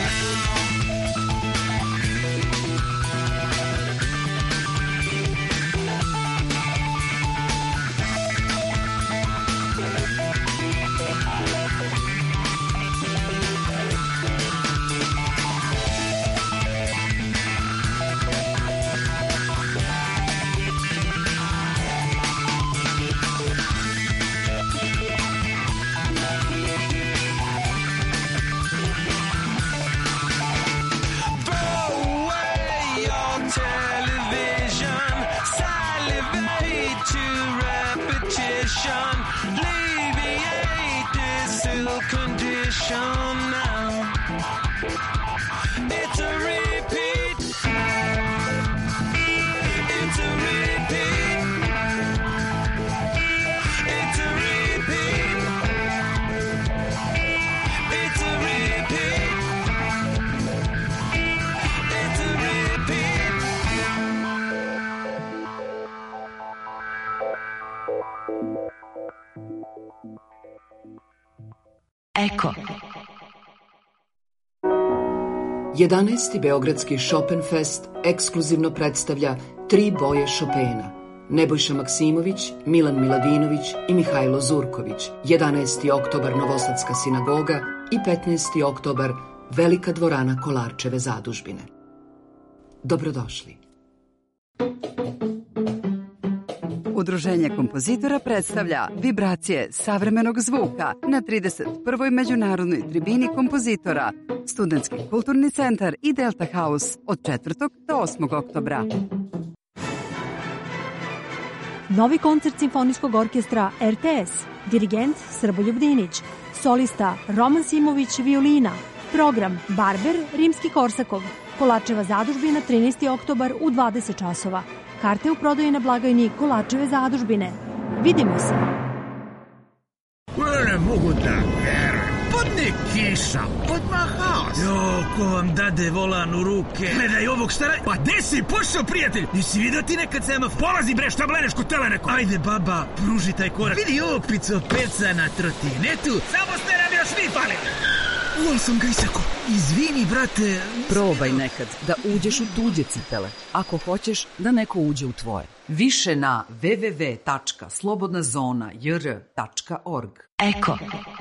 alleviate this ill condition now. It's a repeat. It's a repeat. It's a repeat. It's a repeat. It's a repeat. Eko. jedanaesti. Beogradski Chopinfest ekskluzivno predstavlja tri boje Chopina. Nebojša Maksimović, Milan Miladinović i Mihajlo Zurković. jedanaesti. oktobar Novosadska sinagoga i petnaesti. oktobar Velika dvorana Kolarčeve zadužbine. Dobrodošli. Udruženje kompozitora predstavlja vibracije savremenog zvuka na trideset prvoj međunarodnoj tribini kompozitora, Studentski kulturni centar i Delta House od četvrtog do osmog oktobra. Novi koncert Simfonijskog orkestra R T S, dirigent Srboljub Dinić, solista Roman Simović violina, program Barber Rimski-Korsakov, Kolačeva zadužbina trinaesti oktobar u dvadeset časova. Karte u prodaji na blagajni Kolačeve zadužbine. Vidimo se! Ne mogu da verujem. Padne kiša, odmah haos. Jo, ko vam dade volan u ruke? Gledaj ovog šta radi. Pa gde si pošao, prijatelj? Nisi vidio ti nekad semafor? Polazi bre, šta bleneš kod teleneko? Ajde, baba, pruži taj korak. Vidi ovog picopeca na trotinetu. Samo ste nam još vi pali. Uval sam ga isako. Izvini, brate. Probaj nekad da uđeš u tuđe cipele, ako hoćeš da neko uđe u tvoje. Više na w w w tačka slobodna zona j r tačka org. Eko.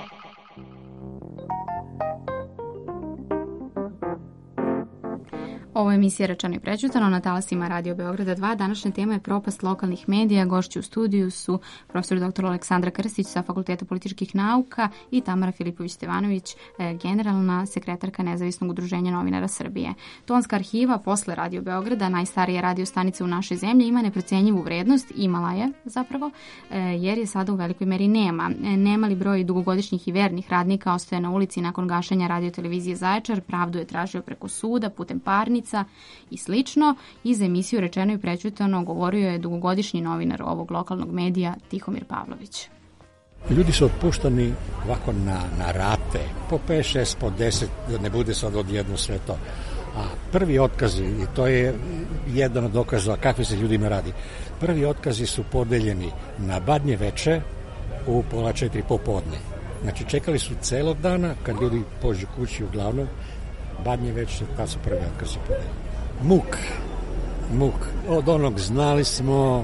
Ovo je emisija Rečeno i prećutano na talasima Radio Beograda dva. Današnja tema je propast lokalnih medija. Gošći u studiju su profesor doktor Aleksandra Krstić sa Fakulteta političkih nauka i Tamara Filipović-Stevanović, generalna sekretarka Nezavisnog udruženja novinara Srbije. Tonska arhiva posle Radio Beograda, najstarije radio stanice u našoj zemlji, ima neprocenjivu vrednost, imala je zapravo, jer je sada u velikoj meri nema. Nemali broj dugogodišnjih i vernih radnika ostaje na ulici nakon gašenja radio televizije Zaječar, pravdu je tražio preko suda, putem parnica i slično. I za emisiju Rečeno i prećutano govorio je dugogodišnji novinar ovog lokalnog medija Tihomir Pavlović. Ljudi su otpuštani ovako na, na rate, po pet, šest, po deset, da ne bude sad odjedno sve to. A prvi otkazi, i to je jedan od dokaza kakve se ljudima radi, prvi otkazi su podeljeni na badnje veče u pola četiri popodne. Znači čekali su celog dana, kad ljudi pođu kući uglavnom, badnje veče, tad su prvi otkazi podeljeni. Muk, muk. Od onog znali smo,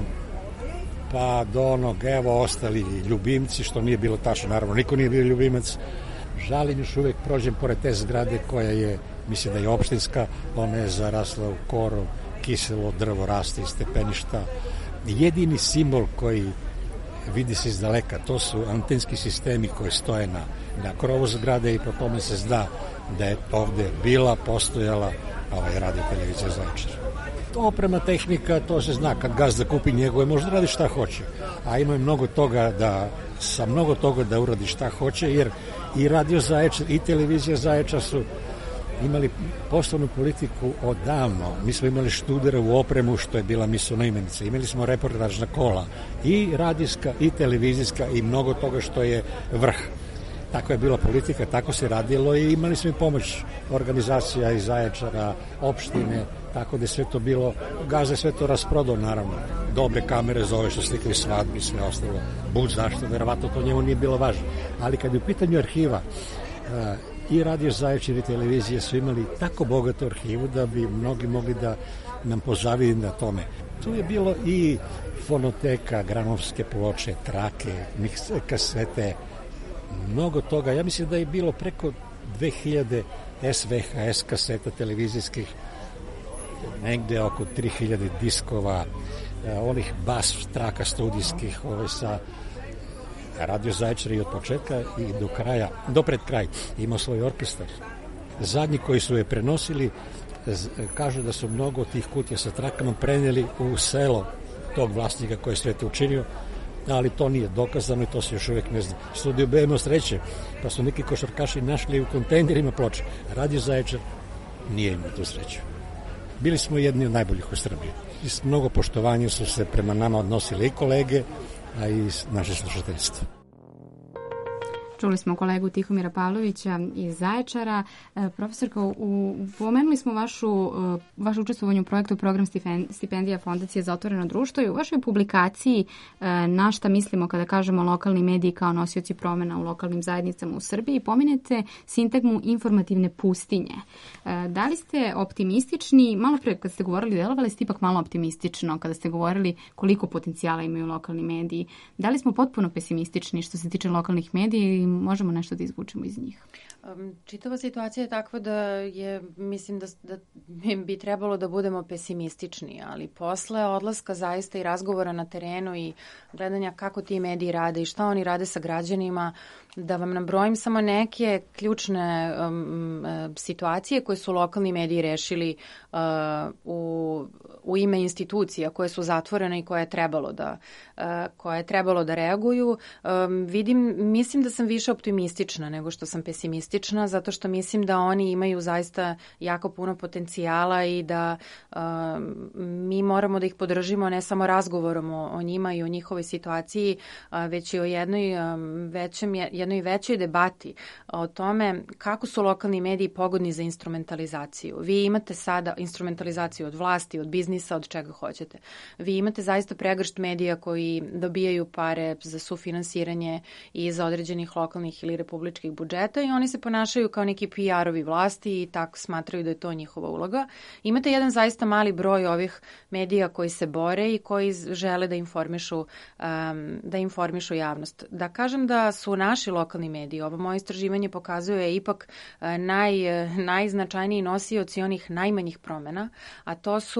pa do onog, evo, ostali ljubimci, što nije bilo tačno, naravno, niko nije bio ljubimac. Žalim, još uvek prođem pored te zgrade koja je, mislim da je opštinska, ona je zarasla u korov, kiselo drvo raste iz stepeništa. Jedini simbol koji vidi se iz daleka, to su antenski sistemi koji stoje na, na krovu zgrade i po tome se zna da je ovde bila, postojala ovaj radio televizija Zaječar. Oprema, tehnika, to se zna, kad gazda kupi njegove, može da radi šta hoće, a ima mnogo toga da, sa mnogo toga da uradi šta hoće, jer i radio Zaječar i televizija Zaječar su imali poslovnu politiku odavno. Mi smo imali študere u opremu, što je bila misaona imenica. Imali smo reportažna kola, i radijska, i televizijska, i mnogo toga što je vrh. Tako je bila politika, tako se radilo i imali smo i pomoć organizacija iz Zaječara, opštine, tako da je sve to bilo, Gazda je sve to rasprodao, naravno. Dobre kamere za ove što slikaju svadbi i sve ostalo. Bud zašto, verovatno to njemu nije bilo važno. Ali kad je u pitanju arhiva, i radio Zaječar i televizije su imali tako bogatu arhivu da bi mnogi mogli da nam pozavidi na tome. Tu je bilo i fonoteka, gramovske ploče, trake, kasete, mnogo toga. Ja mislim da je bilo preko dve hiljade S V H S kaseta televizijskih, negde oko tri hiljade diskova, onih bas traka studijskih, ove sa Radio Zaječar i od početka i do kraja, do pred kraj imao svoj orkestar. Zadnji koji su je prenosili kažu da su mnogo tih kutija sa trakama preneli u selo tog vlasnika koji je sve to učinio, ali to nije dokazano i to se još uvijek ne zna. Studio B imao sreće, pa su neki košarkaši našli u kontejnerima ploče. Radio Zaječar nije imao tu sreću. Bili smo jedni od najboljih u Srbiji. I s mnogo poštovanja su se prema nama odnosili i kolege, a i naše slušateljstvo. Čuli smo kolegu Tihomira Pavlovića iz Zaječara. Profesorka, u, pomenuli smo vašu, vaše učestvovanje u projektu Program stipendija Fondacije za otvoreno društvo i u vašoj publikaciji Na šta mislimo kada kažemo lokalni mediji kao nosioci promena u lokalnim zajednicama u Srbiji, pominjete sintagmu informativne pustinje. Da li ste optimistični, malo pre kad ste govorili, delovali ste ipak malo optimistično kada ste govorili koliko potencijala imaju lokalni mediji. Da li smo potpuno pesimistični što se tiče lokalnih medija i možemo nešto da izvučemo iz njih? Čitava situacija je takva da je, mislim da, da bi trebalo da budemo pesimistični, ali posle odlaska zaista i razgovora na terenu i gledanja kako ti mediji rade i šta oni rade sa građanima, Da vam nabrojim samo neke ključne um, situacije koje su lokalni mediji rešili uh, u, u ime institucija koje su zatvorene i koje je trebalo da, uh, koje je trebalo da reaguju. Um, vidim, mislim da sam više optimistična nego što sam pesimistična, zato što mislim da oni imaju zaista jako puno potencijala i da um, mi moramo da ih podržimo ne samo razgovorom o, o njima i o njihovoj situaciji, uh, već i o jednoj um, većem, jednoj većoj debati o tome kako su lokalni mediji pogodni za instrumentalizaciju. Vi imate sada instrumentalizaciju od vlasti, od biznisa, od čega hoćete. Vi imate zaista pregršt medija koji dobijaju pare za sufinansiranje iz određenih lokalnih ili republičkih budžeta i oni se ponašaju kao neki P R-ovi vlasti i tako smatraju da je to njihova uloga. Imate jedan zaista mali broj ovih medija koji se bore i koji žele da informišu, um, da informišu javnost. Da kažem da su naši lokalni mediji, ovo moje istraživanje pokazuje ipak naj, najznačajniji nosioci onih najmanjih promena, a to su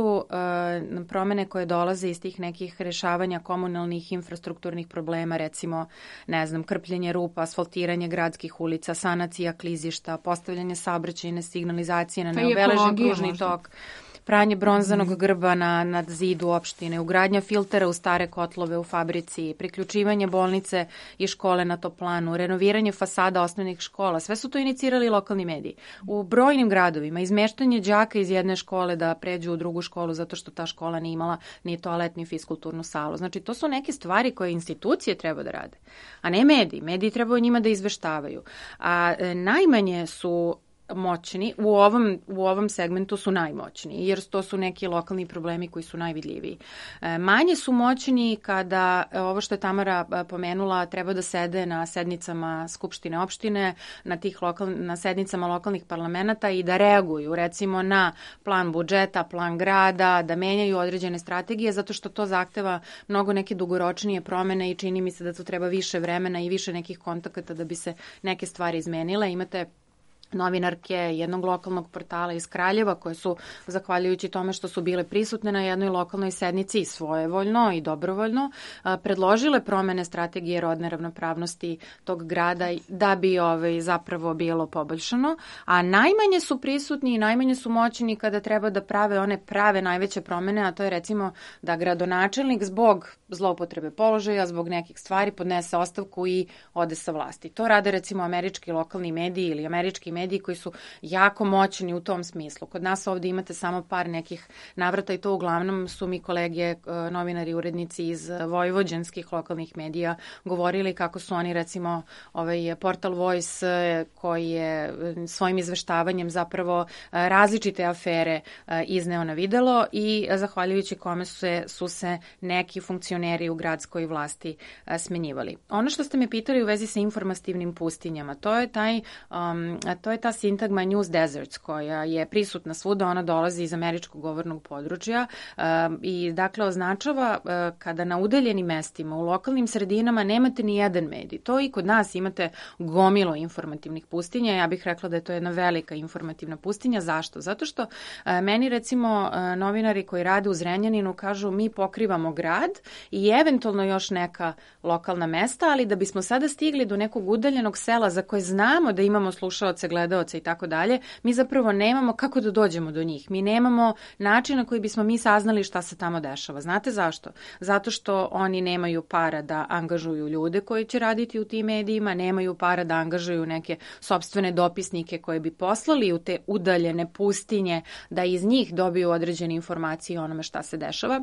uh, promene koje dolaze iz tih nekih rešavanja komunalnih infrastrukturnih problema, recimo, ne znam, krpljenje rupa, asfaltiranje gradskih ulica, sanacija klizišta, postavljanje saobraćajne signalizacije na neobeležen kružni tok, pranje bronzanog grba na, na zidu opštine, ugradnja filtera u stare kotlove u fabrici, priključivanje bolnice i škole na toplanu, renoviranje fasada osnovnih škola, sve su to inicirali lokalni mediji. U brojnim gradovima izmeštanje đaka iz jedne škole da pređu u drugu školu zato što ta škola nije imala ni toalet ni fiskulturnu salu. Znači, to su neke stvari koje institucije treba da rade, a ne mediji. Mediji treba o njima da izveštavaju. A e, najmanje su moćni, u ovom, u ovom segmentu su najmoćniji, jer to su neki lokalni problemi koji su najvidljiviji. E, manje su moćni kada, ovo što je Tamara pomenula, treba da sede na sednicama Skupštine opštine, na, tih lokal, na sednicama lokalnih parlamenta i da reaguju, recimo, na plan budžeta, plan grada, da menjaju određene strategije, zato što to zahteva mnogo neke dugoročnije promene i čini mi se da tu treba više vremena i više nekih kontakata da bi se neke stvari izmenile. Imate novinarke jednog lokalnog portala iz Kraljeva koje su, zahvaljujući tome što su bile prisutne na jednoj lokalnoj sednici svojevoljno i dobrovoljno, predložile promene strategije rodne ravnopravnosti tog grada da bi ovaj, zapravo bilo poboljšano, a najmanje su prisutni i najmanje su moćni kada treba da prave one prave najveće promene, a to je recimo da gradonačelnik zbog zloupotrebe položaja, zbog nekih stvari podnese ostavku i ode sa vlasti. To rade recimo američki lokalni mediji ili američki mediji koji su jako moćni u tom smislu. Kod nas ovde imate samo par nekih navrata i to uglavnom su mi kolege, novinari, urednici iz vojvođanskih lokalnih medija govorili kako su oni recimo ovaj portal Voice koji je svojim izveštavanjem zapravo različite afere izneo na videlo i zahvaljujući kome su se, su se neki funkcioneri u gradskoj vlasti smenjivali. Ono što ste me pitali u vezi sa informativnim pustinjama, to je taj um, to je ta sintagma news deserts koja je prisutna svuda, ona dolazi iz američkog govornog područja uh, i dakle označava uh, kada na udaljenim mestima, u lokalnim sredinama nemate ni jedan medij. To i kod nas imate gomilo informativnih pustinja. Ja bih rekla da je to jedna velika informativna pustinja. Zašto? Zato što uh, meni recimo uh, novinari koji rade u Zrenjaninu kažu mi pokrivamo grad i eventualno još neka lokalna mesta, ali da bismo sada stigli do nekog udaljenog sela za koje znamo da imamo slušaoce, gledaoce i tako dalje, mi zapravo nemamo kako da dođemo do njih. Mi nemamo način na koji bismo mi saznali šta se tamo dešava. Znate zašto? Zato što oni nemaju para da angažuju ljude koji će raditi u tim medijima, nemaju para da angažuju neke sopstvene dopisnike koje bi poslali u te udaljene pustinje da iz njih dobiju određene informacije o onome šta se dešava.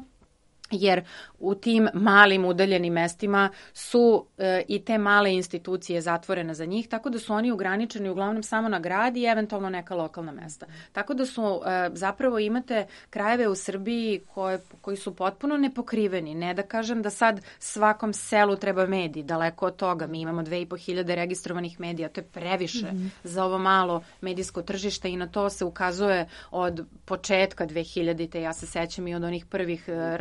Jer u tim malim udaljenim mestima su e, i te male institucije zatvorene za njih, tako da su oni ograničeni uglavnom samo na grad i eventualno neka lokalna mesta. Tako da su e, zapravo imate krajeve u Srbiji koje, koji su potpuno nepokriveni. Ne da kažem da sad svakom selu treba medij, daleko od toga. Mi imamo dve i po hiljade registrovanih medija, to je previše mm-hmm. za ovo malo medijsko tržište i na to se ukazuje od početka dve hiljadite. Ja se sećam i od onih prvih e, rasprava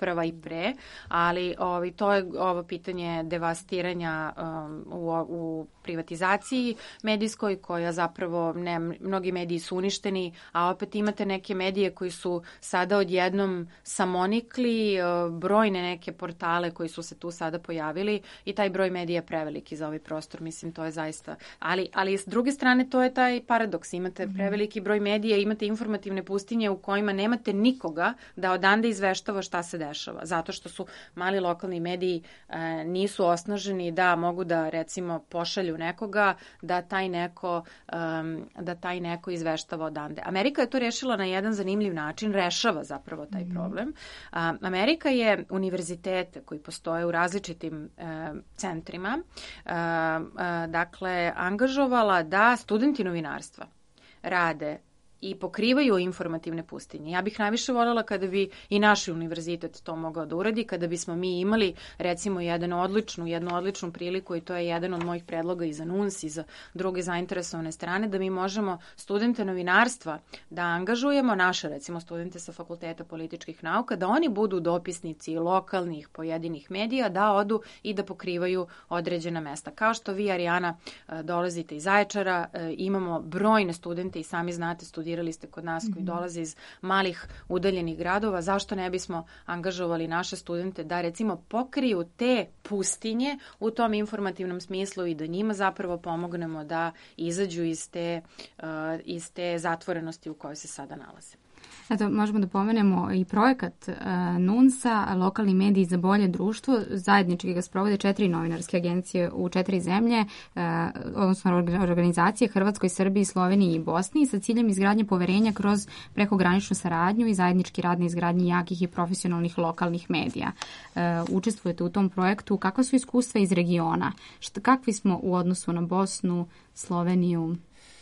uprava i pre, ali ovaj, to je ovo pitanje devastiranja um, u, u privatizaciji medijskoj, koja zapravo, ne, mnogi mediji su uništeni, a opet imate neke medije koji su sada odjednom samonikli, brojne neke portale koji su se tu sada pojavili i taj broj medija je preveliki za ovaj prostor, mislim, to je zaista, ali, ali s druge strane to je taj paradoks, imate preveliki broj medija, imate informativne pustinje u kojima nemate nikoga da odande izveštava šta se dešava, zato što su mali lokalni mediji e, nisu osnaženi da mogu da, recimo, pošalju nekoga da taj neko, um, da taj neko izveštava odande. Amerika je to rešila na jedan zanimljiv način, rešava zapravo taj mm. problem. Um, Amerika je univerzitete koji postoje u različitim um, centrima, um, uh, dakle, angažovala da studenti novinarstva rade i pokrivaju informativne pustinje. Ja bih najviše voljela kada bi i naš univerzitet to mogao da uradi, kada bismo mi imali, recimo, jedan odličnu, jednu odličnu priliku, i to je jedan od mojih predloga i za N U N S i za druge zainteresovane strane, da mi možemo studente novinarstva da angažujemo, naše, recimo, studente sa Fakulteta političkih nauka, da oni budu dopisnici lokalnih pojedinih medija, da odu i da pokrivaju određena mesta. Kao što vi, Arijana, dolazite iz Zaječara, imamo brojne studente i sami znate, studenti studirali ste kod nas, koji dolaze iz malih udaljenih gradova, zašto ne bismo angažovali naše studente da, recimo, pokriju te pustinje u tom informativnom smislu i da njima zapravo pomognemo da izađu iz te, uh, iz te zatvorenosti u kojoj se sada nalaze. Eto, možemo da pomenemo i projekat uh, N U N S-a, lokalni mediji za bolje društvo. Zajednički ga sprovode četiri novinarske agencije u četiri zemlje, uh, odnosno organizacije Hrvatskoj, Srbiji, Sloveniji i Bosni, sa ciljem izgradnje poverenja kroz prekograničnu saradnju i zajednički rad na izgradnji jakih i profesionalnih lokalnih medija. Uh, učestvujete u tom projektu. Kakva su iskustva iz regiona? Šta, kakvi smo u odnosu na Bosnu, Sloveniju?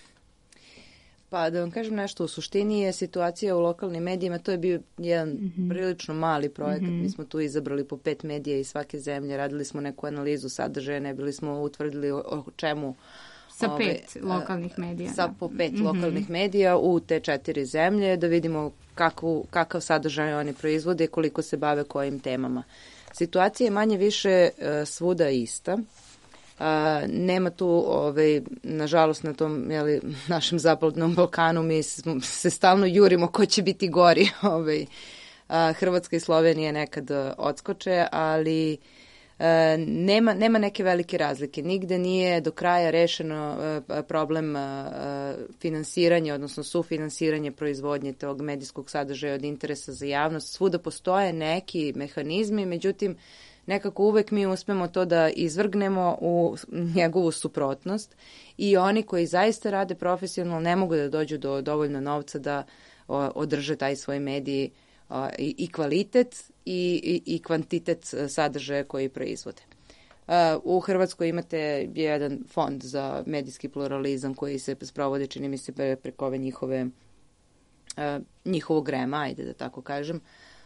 Pa da vam kažem nešto, u suštini je situacija u lokalnim medijima, to je bio jedan mm-hmm. prilično mali projekat, mm-hmm. mi smo tu izabrali po pet medija iz svake zemlje, radili smo neku analizu sadržaja, ne bili smo utvrdili o, o čemu... Sa ove, pet lokalnih medija. Sa po pet mm-hmm. lokalnih medija u te četiri zemlje, da vidimo kakvu, kakav sadržaj oni proizvode, koliko se bave kojim temama. Situacija je manje više uh, svuda ista. Uh, nema tu, ovaj, nažalost, na tom, jeli, našem zapadnom Balkanu mi se stalno jurimo ko će biti gori. Ovaj. Uh, Hrvatska i Slovenija nekad odskoče, ali uh, nema, nema neke velike razlike. Nigde nije do kraja rešeno uh, problem uh, finansiranja, odnosno sufinansiranje proizvodnje tog medijskog sadržaja od interesa za javnost. Svuda postoje neki mehanizmi, međutim, nekako uvek mi uspemo to da izvrgnemo u njegovu suprotnost i oni koji zaista rade profesionalno ne mogu da dođu do dovoljno novca da o, održe taj svoj mediji o, i, i kvalitet i, i, i kvantitet sadržaja koji proizvode. Uh, u Hrvatskoj imate jedan fond za medijski pluralizam koji se sprovode, čini mi se, pre, preko ove njihove, uh, njihovog rema, ajde da tako kažem.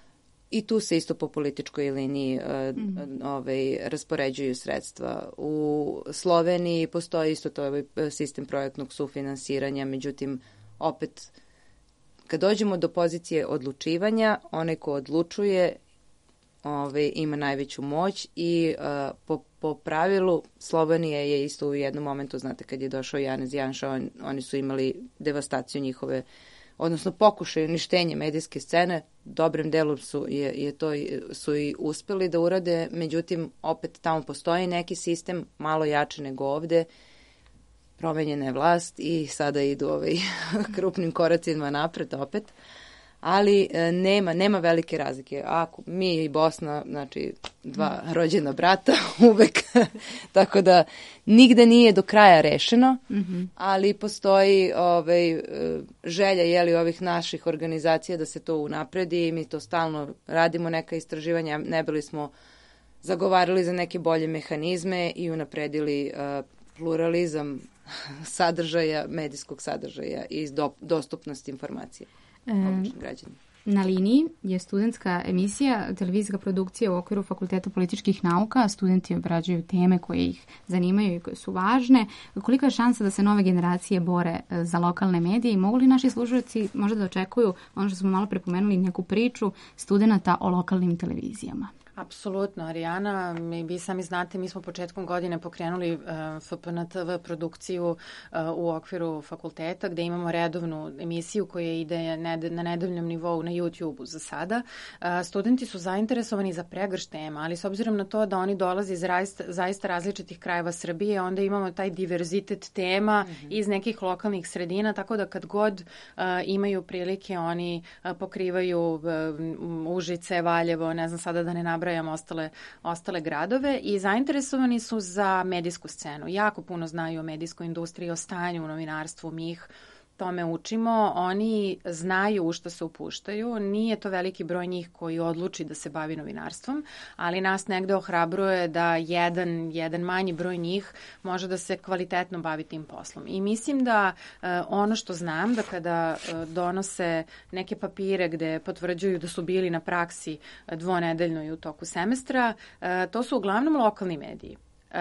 I tu se isto po političkoj liniji uh, mm-hmm. ovaj, raspoređuju sredstva. U Sloveniji postoji isto to ovaj sistem projektnog sufinansiranja, međutim, opet, kad dođemo do pozicije odlučivanja, onaj ko odlučuje ovaj, ima najveću moć i uh, po, po pravilu Slovenija je isto u jednom momentu, znate, kad je došao Janez Janša, on, oni su imali devastaciju njihove, odnosno pokušaj uništenja medijske scene, dobrim delom su, je, je to, su i uspeli da urade, međutim, opet tamo postoji neki sistem, malo jače nego ovde, promenjena je vlast i sada idu ovaj krupnim koracima napred opet, ali nema, nema velike razlike. Ako mi i Bosna, znači dva rođena brata uvek, tako da nigde nije do kraja rešeno, mm-hmm. ali postoji ovaj, želja jeli, ovih naših organizacija da se to unapredi i mi to stalno radimo, neka istraživanja, ne bili smo zagovarali za neke bolje mehanizme i unapredili uh, pluralizam sadržaja, medijskog sadržaja i do, dostupnost informacije. E, Na liniji je studentska emisija, televizijska produkcija u okviru Fakulteta političkih nauka. Studenti obrađuju teme koje ih zanimaju i koje su važne. Kolika je šansa da se nove generacije bore za lokalne medije i mogu li naši slušalci možda da očekuju, ono što smo malo prepomenuli, neku priču studenta o lokalnim televizijama? Apsolutno, Arijana. Mi, vi sami znate, mi smo početkom godine pokrenuli uh, F P N T V produkciju uh, u okviru fakulteta gde imamo redovnu emisiju koja ide ned, na nedeljnom nivou na YouTube-u za sada. Uh, studenti su zainteresovani za pregrš tema, ali s obzirom na to da oni dolaze iz zaista, zaista različitih krajeva Srbije, onda imamo taj diverzitet tema mm-hmm. iz nekih lokalnih sredina, tako da kad god uh, imaju prilike, oni uh, pokrivaju uh, Užice, Valjevo, ne znam sada da ne nabrajam ostale, ostale gradove i zainteresovani su za medijsku scenu. Jako puno znaju o medijskoj industriji, o stanju u novinarstvu, mi ih tome učimo, oni znaju u što se upuštaju, nije to veliki broj njih koji odluči da se bavi novinarstvom, ali nas negde ohrabruje da jedan, jedan manji broj njih može da se kvalitetno bavi tim poslom. I mislim da eh, ono što znam, da kada eh, donose neke papire gde potvrđuju da su bili na praksi dvonedeljno i u toku semestra, eh, to su uglavnom lokalni mediji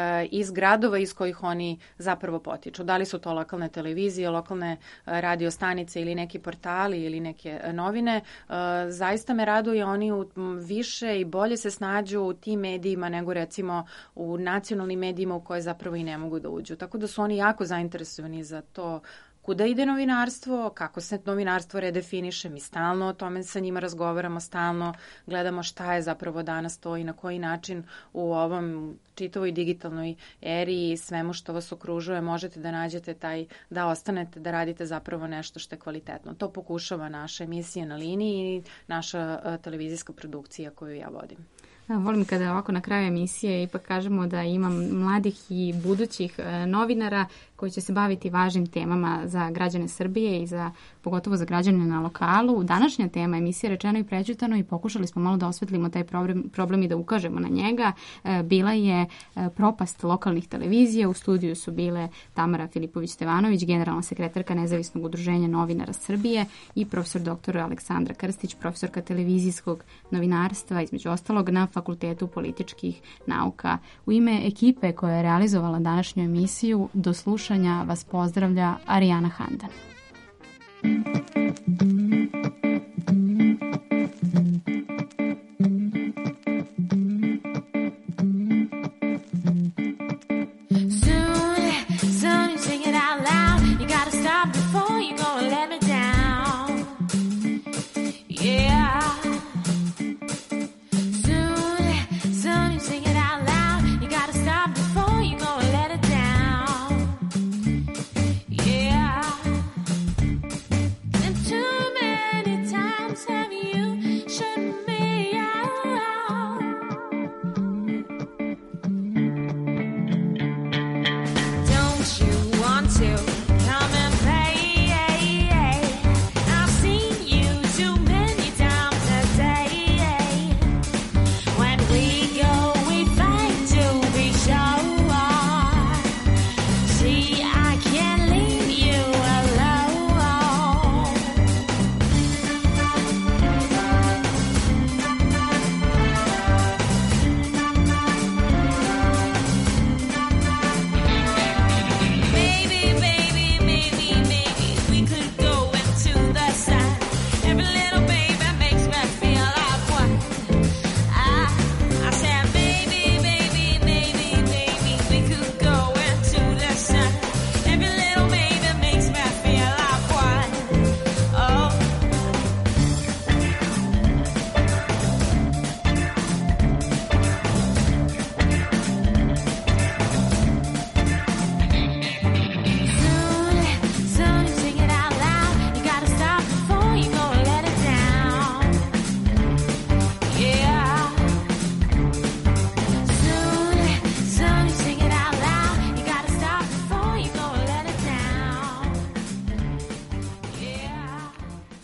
iz gradova iz kojih oni zapravo potiču. Da li su to lokalne televizije, lokalne radio stanice ili neki portali ili neke novine. Zaista me raduje, oni više i bolje se snađu u tim medijima nego recimo u nacionalnim medijima u koje zapravo i ne mogu da uđu. Tako da su oni jako zainteresovani za to kuda ide novinarstvo, kako se novinarstvo redefiniše, mi stalno o tome sa njima razgovaramo, stalno gledamo šta je zapravo danas to i na koji način u ovom čitavoj digitalnoj eri i svemu što vas okružuje možete da nađete taj, da ostanete, da radite zapravo nešto što je kvalitetno. To pokušava naša emisija Na liniji i naša uh, televizijska produkcija koju ja vodim. Volim kada ovako na kraju emisije ipak kažemo da imam mladih i budućih novinara koji će se baviti važnim temama za građane Srbije i za, pogotovo za građane na lokalu. Današnja tema emisije Rečeno i prećutano i pokušali smo malo da osvetlimo taj problem, problem i da ukažemo na njega. Bila je propast lokalnih televizija. U studiju su bile Tamara Filipović-Stevanović, generalna sekretarka Nezavisnog udruženja novinara Srbije i profesor doktor Aleksandra Krstić, profesorka televizijskog novinarstva, između ostalog na Fakultetu političkih nauka. U ime ekipe koja je realizovala današnju emisiju, do slušanja vas pozdravlja Arijana Handan.